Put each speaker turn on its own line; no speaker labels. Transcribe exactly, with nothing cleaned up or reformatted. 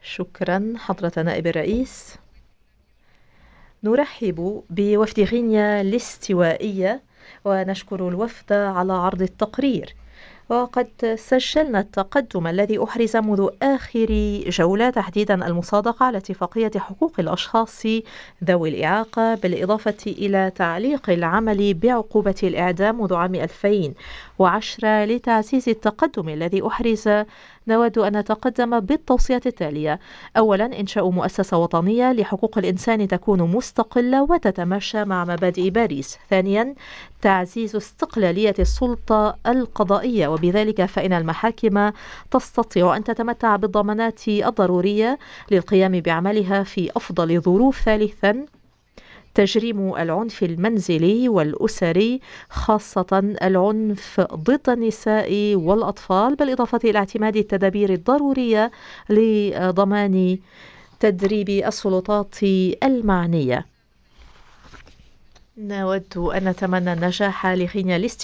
شكرا حضرة نائب الرئيس. نرحب بوفد غينيا الاستوائية ونشكر الوفد على عرض التقرير. وقد سجلنا التقدم الذي أحرز منذ آخر جولة، تحديدا المصادقة على اتفاقية حقوق الأشخاص ذوي الإعاقة، بالإضافة إلى تعليق العمل بعقوبة الإعدام منذ عام ألفين وعشرة. لتعزيز التقدم الذي أحرز نود أن نتقدم بالتوصيات التالية: أولا، إنشاء مؤسسة وطنية لحقوق الإنسان تكون مستقلة وتتماشى مع مبادئ باريس. ثانيا، تعزيز استقلالية السلطة القضائية، وبذلك فإن المحاكم تستطيع أن تتمتع بالضمانات الضرورية للقيام بعملها في أفضل ظروف. ثالثا، تجريم العنف المنزلي والأسري، خاصة العنف ضد النساء والأطفال، بالإضافة إلى اعتماد التدابير الضرورية لضمان تدريب السلطات المعنية. نود أن نتمنى النجاح لغينيا الاستوائية